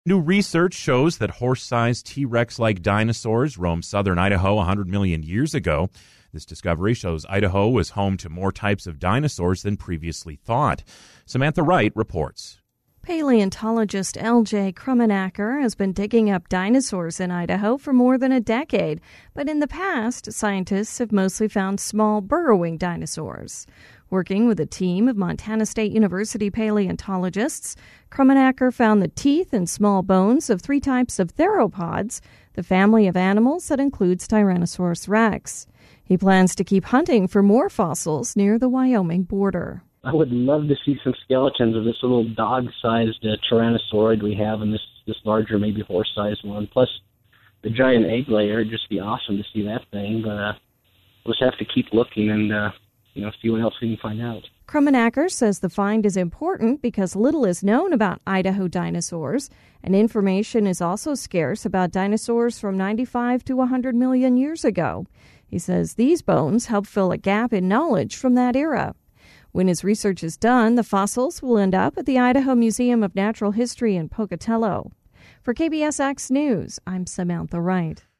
New research shows that horse-sized T-Rex-like dinosaurs roamed southern Idaho 100 million years ago. This discovery shows Idaho was home to more types of dinosaurs than previously thought. Samantha Wright reports. Paleontologist L.J. Krummenacher has been digging up dinosaurs in Idaho for more than a decade, but in the past, scientists have mostly found small burrowing dinosaurs. Working with a team of Montana State University paleontologists, Krummenacher found the teeth and small bones of 3 types of theropods, the family of animals that includes Tyrannosaurus rex. He plans to keep hunting for more fossils near the Wyoming border. I would love to see some skeletons of this little dog-sized tyrannosaurid we have and this larger, maybe horse-sized one. Plus, the giant egg layer. It'd just be awesome to see that thing. But we'll just have to keep looking and see what else we can find out. Krummenacher says the find is important because little is known about Idaho dinosaurs, and information is also scarce about dinosaurs from 95 to 100 million years ago. He says these bones help fill a gap in knowledge from that era. When his research is done, the fossils will end up at the Idaho Museum of Natural History in Pocatello. For KBSX News, I'm Samantha Wright.